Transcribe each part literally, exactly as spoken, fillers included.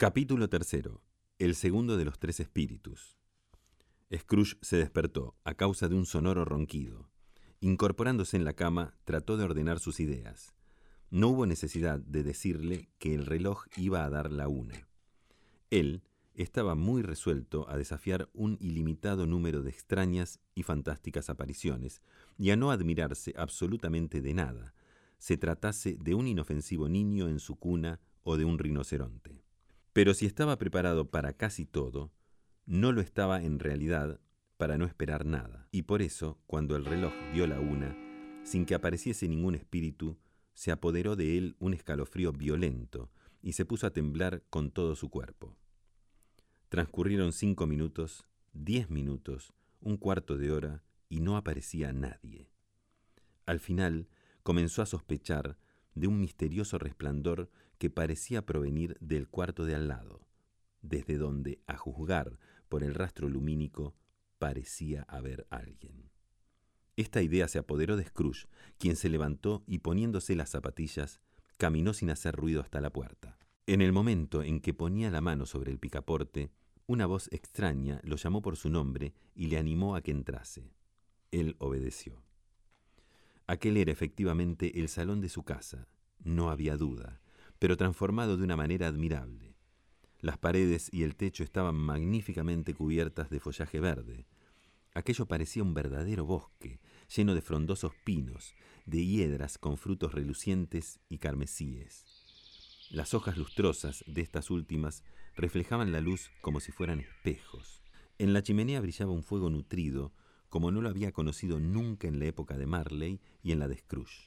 Capítulo tercero. El segundo de los tres espíritus. Scrooge se despertó a causa de un sonoro ronquido. Incorporándose en la cama, trató de ordenar sus ideas. No hubo necesidad de decirle que el reloj iba a dar la una. Él estaba muy resuelto a desafiar un ilimitado número de extrañas y fantásticas apariciones y a no admirarse absolutamente de nada, se tratase de un inofensivo niño en su cuna o de un rinoceronte. Pero si estaba preparado para casi todo, no lo estaba en realidad para no esperar nada, y por eso, cuando el reloj dio la una, sin que apareciese ningún espíritu, se apoderó de él un escalofrío violento y se puso a temblar con todo su cuerpo. Transcurrieron cinco minutos, diez minutos, un cuarto de hora, y no aparecía nadie. Al final comenzó a sospechar de un misterioso resplandor que parecía provenir del cuarto de al lado, desde donde, a juzgar por el rastro lumínico, parecía haber alguien. Esta idea se apoderó de Scrooge, quien se levantó y, poniéndose las zapatillas, caminó sin hacer ruido hasta la puerta. En el momento en que ponía la mano sobre el picaporte, una voz extraña lo llamó por su nombre y le animó a que entrase. Él obedeció. Aquel era efectivamente el salón de su casa, no había duda, pero transformado de una manera admirable. Las paredes y el techo estaban magníficamente cubiertas de follaje verde. Aquello parecía un verdadero bosque, lleno de frondosos pinos, de hiedras con frutos relucientes y carmesíes. Las hojas lustrosas de estas últimas reflejaban la luz como si fueran espejos. En la chimenea brillaba un fuego nutrido, como no lo había conocido nunca en la época de Marley y en la de Scrooge.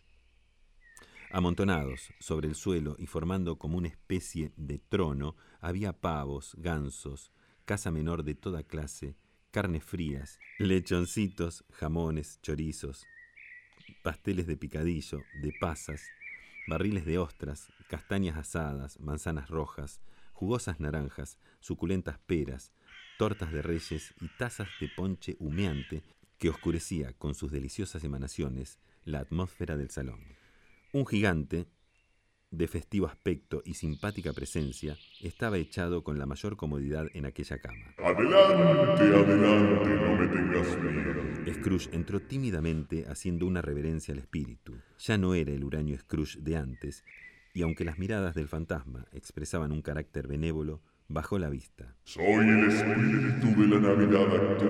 Amontonados sobre el suelo y formando como una especie de trono, había pavos, gansos, caza menor de toda clase, carnes frías, lechoncitos, jamones, chorizos, pasteles de picadillo, de pasas, barriles de ostras, castañas asadas, manzanas rojas, jugosas naranjas, suculentas peras, tortas de reyes y tazas de ponche humeante que oscurecía con sus deliciosas emanaciones la atmósfera del salón. Un gigante, de festivo aspecto y simpática presencia, estaba echado con la mayor comodidad en aquella cama. Adelante, adelante, no me tengas miedo. Scrooge entró tímidamente haciendo una reverencia al espíritu. Ya no era el huraño Scrooge de antes, y aunque las miradas del fantasma expresaban un carácter benévolo, bajó la vista. Soy el espíritu de la Navidad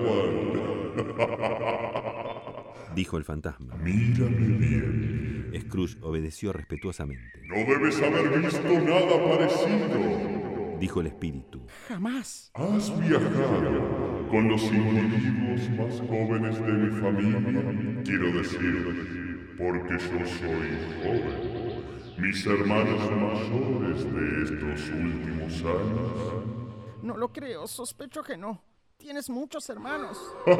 actual. Dijo el fantasma. Mírame bien. Scrooge obedeció respetuosamente. No debes haber visto nada parecido. Dijo el espíritu. Jamás. Has viajado con los individuos más jóvenes de mi familia. Quiero decir, porque yo soy joven. Mis hermanos mayores de estos últimos años. No lo creo, sospecho que no. Tienes muchos hermanos.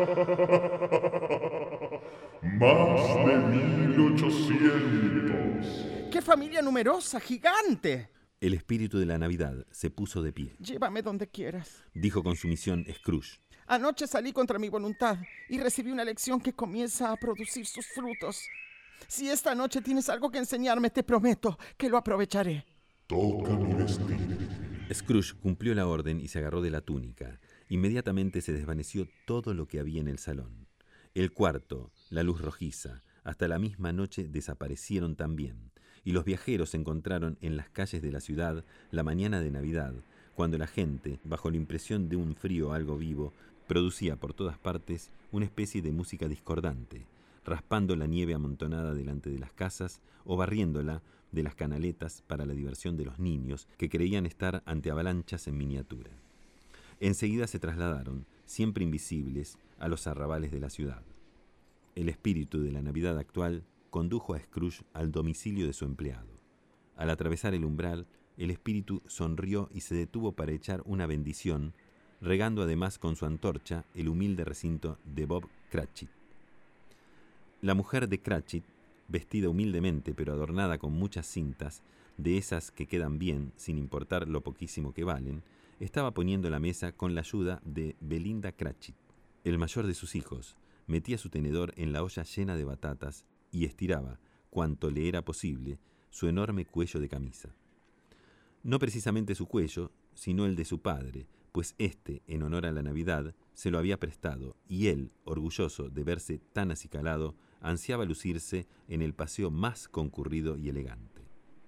Más de mil ochocientos. ¡Qué familia numerosa, gigante! El espíritu de la Navidad se puso de pie. Llévame donde quieras. Dijo con sumisión Scrooge. Anoche salí contra mi voluntad y recibí una lección que comienza a producir sus frutos. Si esta noche tienes algo que enseñarme, te prometo que lo aprovecharé. Toca mi vestido. Scrooge cumplió la orden y se agarró de la túnica. Inmediatamente se desvaneció todo lo que había en el salón. El cuarto, la luz rojiza, hasta la misma noche desaparecieron también, y los viajeros se encontraron en las calles de la ciudad la mañana de Navidad, cuando la gente, bajo la impresión de un frío algo vivo, producía por todas partes una especie de música discordante, raspando la nieve amontonada delante de las casas o barriéndola de las canaletas para la diversión de los niños que creían estar ante avalanchas en miniatura. Enseguida se trasladaron, siempre invisibles, a los arrabales de la ciudad. El espíritu de la Navidad actual condujo a Scrooge al domicilio de su empleado. Al atravesar el umbral, el espíritu sonrió y se detuvo para echar una bendición, regando además con su antorcha el humilde recinto de Bob Cratchit. La mujer de Cratchit, vestida humildemente pero adornada con muchas cintas, de esas que quedan bien sin importar lo poquísimo que valen, estaba poniendo la mesa con la ayuda de Belinda Cratchit. El mayor de sus hijos metía su tenedor en la olla llena de batatas y estiraba, cuanto le era posible, su enorme cuello de camisa. No precisamente su cuello, sino el de su padre, pues éste, en honor a la Navidad, se lo había prestado, y él, orgulloso de verse tan acicalado, ansiaba lucirse en el paseo más concurrido y elegante.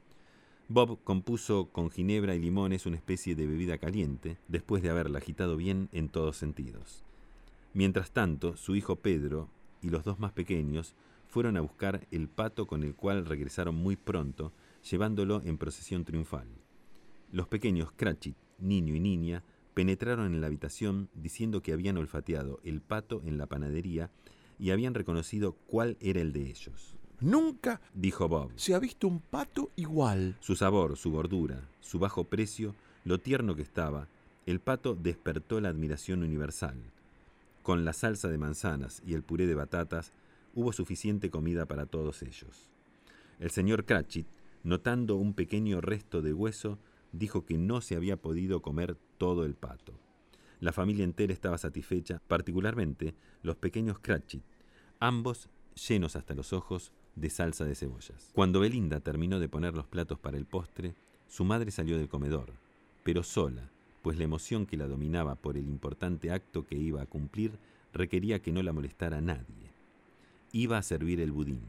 Bob compuso con ginebra y limones una especie de bebida caliente, después de haberla agitado bien en todos sentidos. Mientras tanto, su hijo Pedro y los dos más pequeños fueron a buscar el pato, con el cual regresaron muy pronto, llevándolo en procesión triunfal. Los pequeños Cratchit, niño y niña, penetraron en la habitación diciendo que habían olfateado el pato en la panadería y habían reconocido cuál era el de ellos. Nunca, dijo Bob, se ha visto un pato igual. Su sabor, su gordura, su bajo precio, lo tierno que estaba, el pato despertó la admiración universal. Con la salsa de manzanas y el puré de batatas, hubo suficiente comida para todos ellos. El señor Cratchit, notando un pequeño resto de hueso, dijo que no se había podido comer todo el pato. La familia entera estaba satisfecha, particularmente los pequeños Cratchit, ambos llenos hasta los ojos de salsa de cebollas. Cuando Belinda terminó de poner los platos para el postre, su madre salió del comedor, pero sola, pues la emoción que la dominaba por el importante acto que iba a cumplir requería que no la molestara nadie. Iba a servir el budín.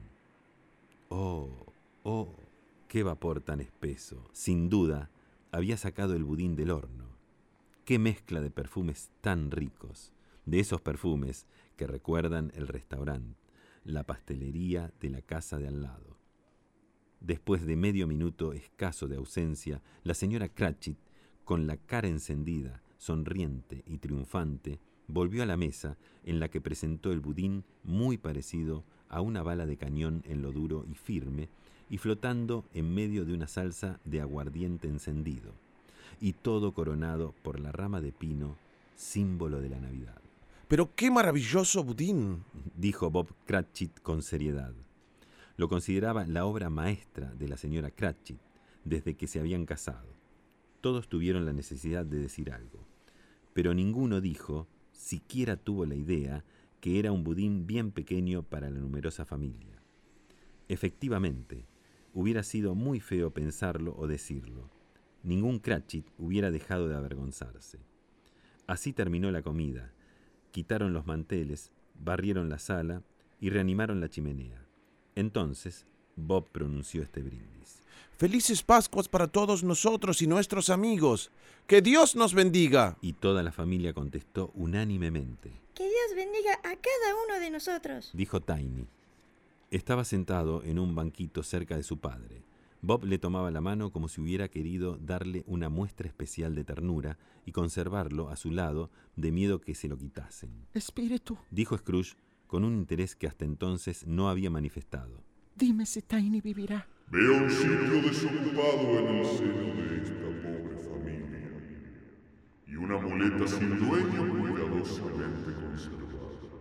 ¡Oh, oh! ¡Qué vapor tan espeso! Sin duda, había sacado el budín del horno. ¡Qué mezcla de perfumes tan ricos! De esos perfumes que recuerdan el restaurante, la pastelería de la casa de al lado. Después de medio minuto escaso de ausencia, la señora Cratchit, con la cara encendida, sonriente y triunfante, volvió a la mesa en la que presentó el budín muy parecido a una bala de cañón en lo duro y firme, y flotando en medio de una salsa de aguardiente encendido, y todo coronado por la rama de pino, símbolo de la Navidad. ¡Pero qué maravilloso budín!, dijo Bob Cratchit con seriedad. Lo consideraba la obra maestra de la señora Cratchit desde que se habían casado. Todos tuvieron la necesidad de decir algo, pero ninguno dijo, siquiera tuvo la idea, que era un budín bien pequeño para la numerosa familia. Efectivamente, hubiera sido muy feo pensarlo o decirlo. Ningún Cratchit hubiera dejado de avergonzarse. Así terminó la comida. Quitaron los manteles, barrieron la sala y reanimaron la chimenea. Entonces, Bob pronunció este brindis. ¡Felices Pascuas para todos nosotros y nuestros amigos! ¡Que Dios nos bendiga! Y toda la familia contestó unánimemente. ¡Que Dios bendiga a cada uno de nosotros!, dijo Tiny. Estaba sentado en un banquito cerca de su padre. Bob le tomaba la mano como si hubiera querido darle una muestra especial de ternura y conservarlo a su lado de miedo que se lo quitasen. Espíritu, dijo Scrooge con un interés que hasta entonces no había manifestado. Dime si Tiny vivirá. Veo un sitio desocupado en el seno de esta pobre familia y una muleta sin dueño cuidadosamente conservada.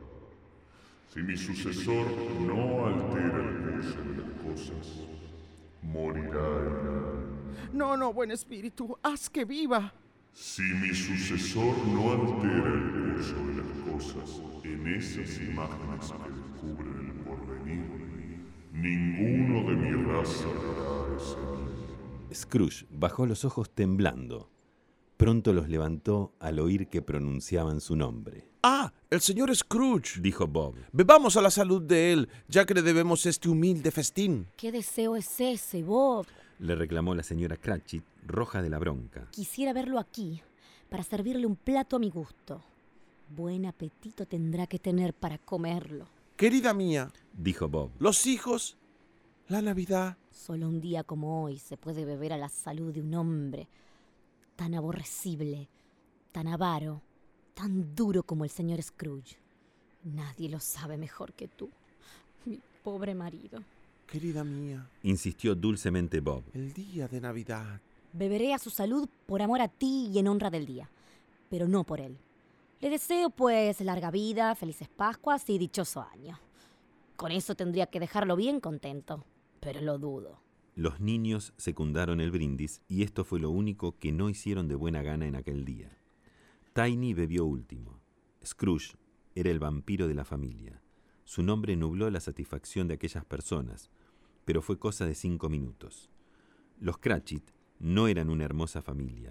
Si mi sucesor no altera el curso de las cosas, morirá él. No, no, buen espíritu, haz que viva. Si mi sucesor no altera el curso de las cosas en esas imágenes que descubren el porvenir, ninguno de mi raza hará ese niño. Scrooge bajó los ojos temblando. Pronto los levantó al oír que pronunciaban su nombre. ¡Ah, el señor Scrooge!, dijo Bob. Bebamos a la salud de él, ya que le debemos este humilde festín. ¿Qué deseo es ese, Bob?, le reclamó la señora Cratchit, roja de la bronca. Quisiera verlo aquí, para servirle un plato a mi gusto. Buen apetito tendrá que tener para comerlo. Querida mía, dijo Bob, los hijos, la Navidad. Solo un día como hoy se puede beber a la salud de un hombre tan aborrecible, tan avaro, tan duro como el señor Scrooge. Nadie lo sabe mejor que tú, mi pobre marido. Querida mía, insistió dulcemente Bob, el día de Navidad. Beberé a su salud por amor a ti y en honra del día, pero no por él. Le deseo, pues, larga vida, felices Pascuas y dichoso año. Con eso tendría que dejarlo bien contento, pero lo dudo. Los niños secundaron el brindis y esto fue lo único que no hicieron de buena gana en aquel día. Tiny bebió último. Scrooge era el vampiro de la familia. Su nombre nubló la satisfacción de aquellas personas, pero fue cosa de cinco minutos. Los Cratchit no eran una hermosa familia,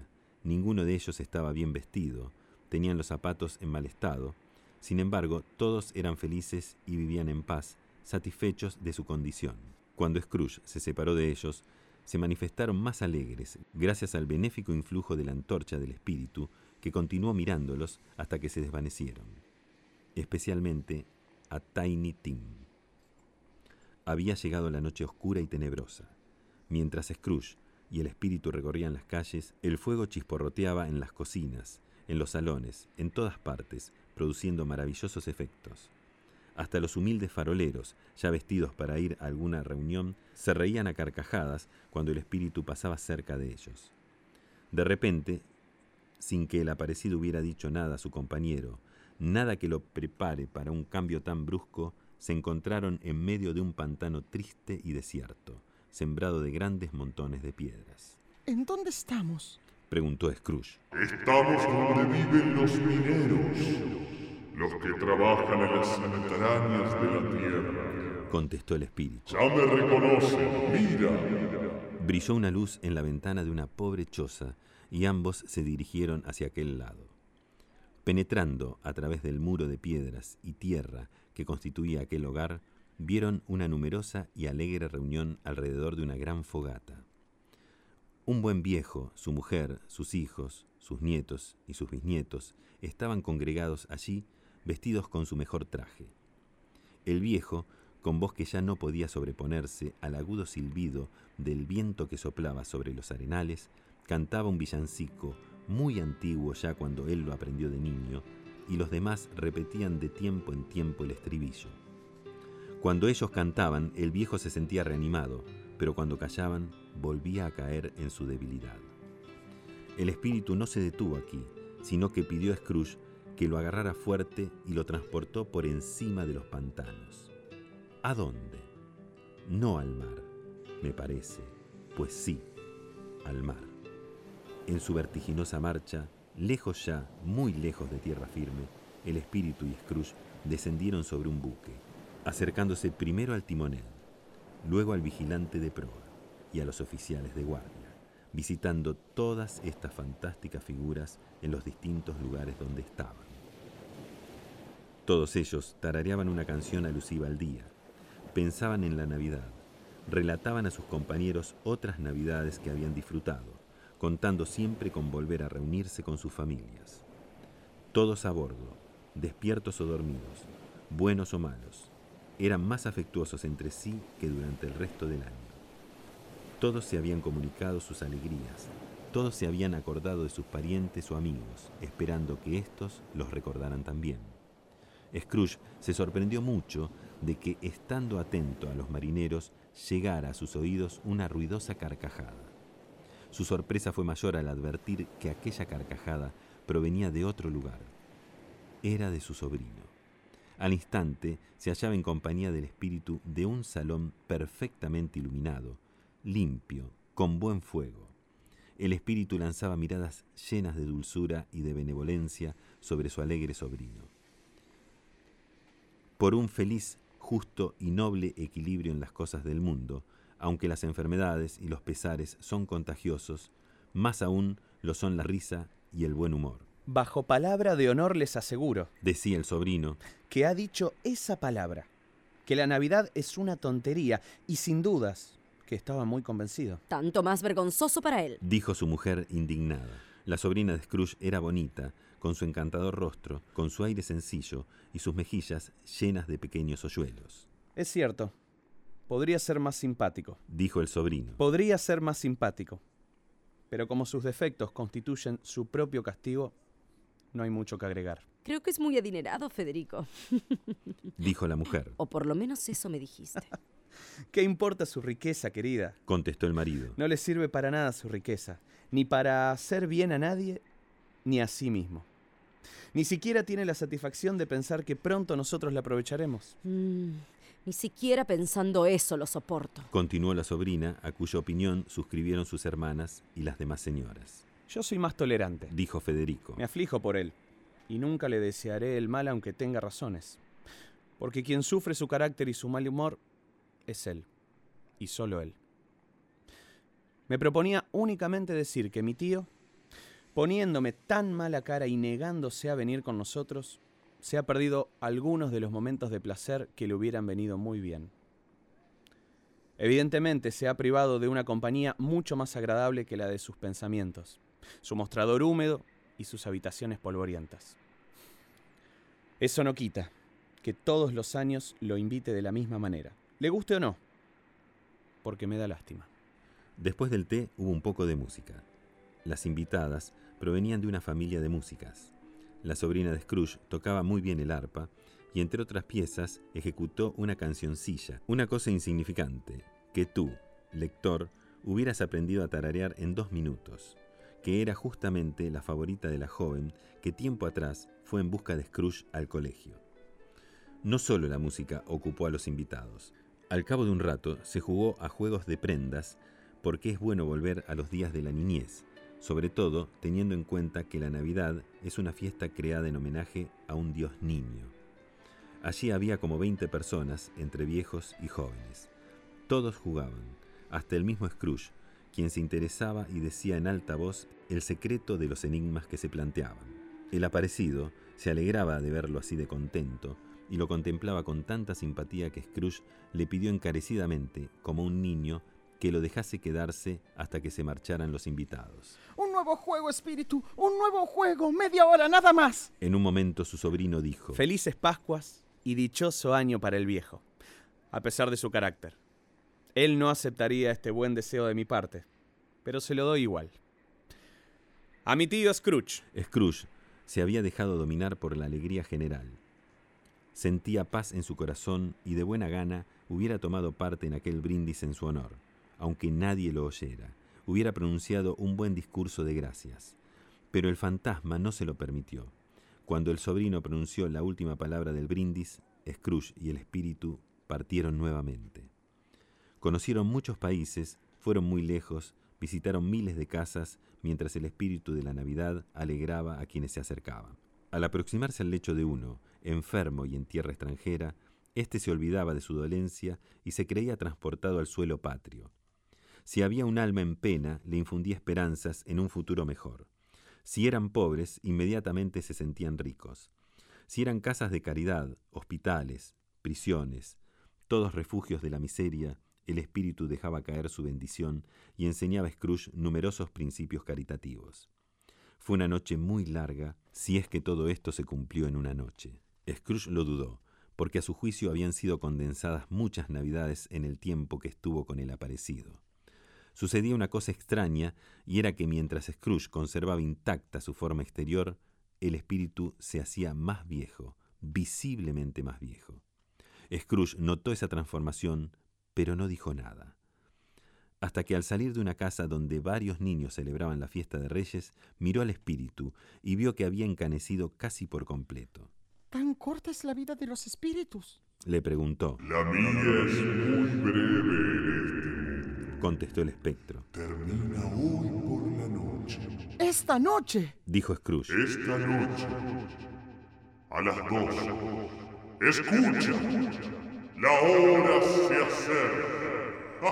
Ninguno de ellos estaba bien vestido, tenían los zapatos en mal estado. Sin embargo, todos eran felices y vivían en paz, satisfechos de su condición. Cuando Scrooge se separó de ellos, se manifestaron más alegres, gracias al benéfico influjo de la antorcha del espíritu, que continuó mirándolos hasta que se desvanecieron. Especialmente a Tiny Tim. Había llegado la noche oscura y tenebrosa. Mientras Scrooge y el espíritu recorrían las calles, el fuego chisporroteaba en las cocinas, en los salones, en todas partes, produciendo maravillosos efectos. Hasta los humildes faroleros, ya vestidos para ir a alguna reunión, se reían a carcajadas cuando el espíritu pasaba cerca de ellos. De repente, sin que el aparecido hubiera dicho nada a su compañero, nada que lo prepare para un cambio tan brusco, se encontraron en medio de un pantano triste y desierto, sembrado de grandes montones de piedras. ¿En dónde estamos?, preguntó Scrooge. Estamos donde viven los mineros, los que trabajan en las entrañas de la tierra, contestó el espíritu. Ya me reconocen, mira. Brilló una luz en la ventana de una pobre choza y ambos se dirigieron hacia aquel lado. Penetrando a través del muro de piedras y tierra que constituía aquel hogar, vieron una numerosa y alegre reunión alrededor de una gran fogata. Un buen viejo, su mujer, sus hijos, sus nietos y sus bisnietos estaban congregados allí, vestidos con su mejor traje. El viejo, con voz que ya no podía sobreponerse al agudo silbido del viento que soplaba sobre los arenales, cantaba un villancico muy antiguo ya cuando él lo aprendió de niño, y los demás repetían de tiempo en tiempo el estribillo. Cuando ellos cantaban, el viejo se sentía reanimado, pero cuando callaban, volvía a caer en su debilidad. El espíritu no se detuvo aquí, sino que pidió a Scrooge que lo agarrara fuerte y lo transportó por encima de los pantanos. ¿A dónde? No al mar, me parece, pues sí, al mar. En su vertiginosa marcha, lejos ya, muy lejos de tierra firme, el espíritu y Scrooge descendieron sobre un buque, acercándose primero al timonel, luego al vigilante de proa y a los oficiales de guardia, visitando todas estas fantásticas figuras en los distintos lugares donde estaban. Todos ellos tarareaban una canción alusiva al día, pensaban en la Navidad, relataban a sus compañeros otras Navidades que habían disfrutado, contando siempre con volver a reunirse con sus familias. Todos a bordo, despiertos o dormidos, buenos o malos, eran más afectuosos entre sí que durante el resto del año. Todos se habían comunicado sus alegrías, todos se habían acordado de sus parientes o amigos, esperando que éstos los recordaran también. Scrooge se sorprendió mucho de que, estando atento a los marineros, llegara a sus oídos una ruidosa carcajada. Su sorpresa fue mayor al advertir que aquella carcajada provenía de otro lugar. Era de su sobrino. Al instante se hallaba en compañía del espíritu de un salón perfectamente iluminado, limpio, con buen fuego. El espíritu lanzaba miradas llenas de dulzura y de benevolencia sobre su alegre sobrino. Por un feliz, justo y noble equilibrio en las cosas del mundo, aunque las enfermedades y los pesares son contagiosos, más aún lo son la risa y el buen humor. Bajo palabra de honor les aseguro, decía el sobrino, que ha dicho esa palabra, que la Navidad es una tontería, y sin dudas, que estaba muy convencido. Tanto más vergonzoso para él, dijo su mujer indignada. La sobrina de Scrooge era bonita, con su encantador rostro, con su aire sencillo y sus mejillas llenas de pequeños hoyuelos. Es cierto, podría ser más simpático, dijo el sobrino. Podría ser más simpático, pero como sus defectos constituyen su propio castigo, no hay mucho que agregar. Creo que es muy adinerado, Federico, dijo la mujer. O por lo menos eso me dijiste. ¿Qué importa su riqueza, querida?, contestó el marido. No le sirve para nada su riqueza, ni para hacer bien a nadie, ni a sí mismo. Ni siquiera tiene la satisfacción de pensar que pronto nosotros la aprovecharemos. Mm, ni siquiera pensando eso lo soporto, continuó la sobrina, a cuya opinión suscribieron sus hermanas y las demás señoras. Yo soy más tolerante, dijo Federico. Me aflijo por él, y nunca le desearé el mal aunque tenga razones. Porque quien sufre su carácter y su mal humor es él, y solo él. Me proponía únicamente decir que mi tío poniéndome tan mala cara y negándose a venir con nosotros, se ha perdido algunos de los momentos de placer que le hubieran venido muy bien. Evidentemente se ha privado de una compañía mucho más agradable que la de sus pensamientos, su mostrador húmedo y sus habitaciones polvorientas. Eso no quita que todos los años lo invite de la misma manera, le guste o no, porque me da lástima. Después del té hubo un poco de música. Las invitadas provenían de una familia de músicas. La sobrina de Scrooge tocaba muy bien el arpa y, entre otras piezas, ejecutó una cancioncilla, una cosa insignificante, que tú, lector, hubieras aprendido a tararear en dos minutos, que era justamente la favorita de la joven que tiempo atrás fue en busca de Scrooge al colegio. No solo la música ocupó a los invitados. Al cabo de un rato se jugó a juegos de prendas, porque es bueno volver a los días de la niñez, sobre todo teniendo en cuenta que la Navidad es una fiesta creada en homenaje a un dios niño. Allí había como veinte personas, entre viejos y jóvenes. Todos jugaban, hasta el mismo Scrooge, quien se interesaba y decía en alta voz el secreto de los enigmas que se planteaban. El aparecido se alegraba de verlo así de contento y lo contemplaba con tanta simpatía que Scrooge le pidió encarecidamente, como un niño, que lo dejase quedarse hasta que se marcharan los invitados. Un nuevo juego, espíritu, un nuevo juego, media hora, nada más. En un momento su sobrino dijo: Felices Pascuas y dichoso año para el viejo, a pesar de su carácter. Él no aceptaría este buen deseo de mi parte, pero se lo doy igual. A mi tío Scrooge. Scrooge se había dejado dominar por la alegría general. Sentía paz en su corazón y de buena gana hubiera tomado parte en aquel brindis en su honor, aunque nadie lo oyera. Hubiera pronunciado un buen discurso de gracias. Pero el fantasma no se lo permitió. Cuando el sobrino pronunció la última palabra del brindis, Scrooge y el espíritu partieron nuevamente. Conocieron muchos países, fueron muy lejos, visitaron miles de casas, mientras el espíritu de la Navidad alegraba a quienes se acercaban. Al aproximarse al lecho de uno, enfermo y en tierra extranjera, éste se olvidaba de su dolencia y se creía transportado al suelo patrio. Si había un alma en pena, le infundía esperanzas en un futuro mejor. Si eran pobres, inmediatamente se sentían ricos. Si eran casas de caridad, hospitales, prisiones, todos refugios de la miseria, el espíritu dejaba caer su bendición y enseñaba a Scrooge numerosos principios caritativos. Fue una noche muy larga, si es que todo esto se cumplió en una noche. Scrooge lo dudó, porque a su juicio habían sido condensadas muchas navidades en el tiempo que estuvo con el aparecido. Sucedía una cosa extraña, y era que mientras Scrooge conservaba intacta su forma exterior, el espíritu se hacía más viejo, visiblemente más viejo. Scrooge notó esa transformación, pero no dijo nada. Hasta que al salir de una casa donde varios niños celebraban la fiesta de Reyes, miró al espíritu y vio que había encanecido casi por completo. ¿Tan corta es la vida de los espíritus?, le preguntó. La mía es muy breve en este mundo, contestó el espectro. Termina hoy por la noche. ¡Esta noche!, dijo Scrooge. Esta noche, a las dos. ¡Escucha! ¡La hora se acerca!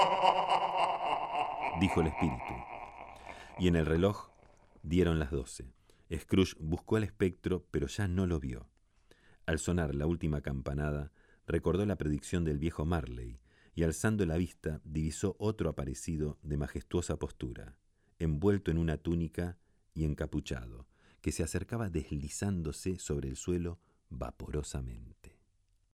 dijo el espíritu. Y en el reloj dieron las doce. Scrooge buscó al espectro, pero ya no lo vio. Al sonar la última campanada, recordó la predicción del viejo Marley, y alzando la vista divisó otro aparecido de majestuosa postura, envuelto en una túnica y encapuchado, que se acercaba deslizándose sobre el suelo vaporosamente.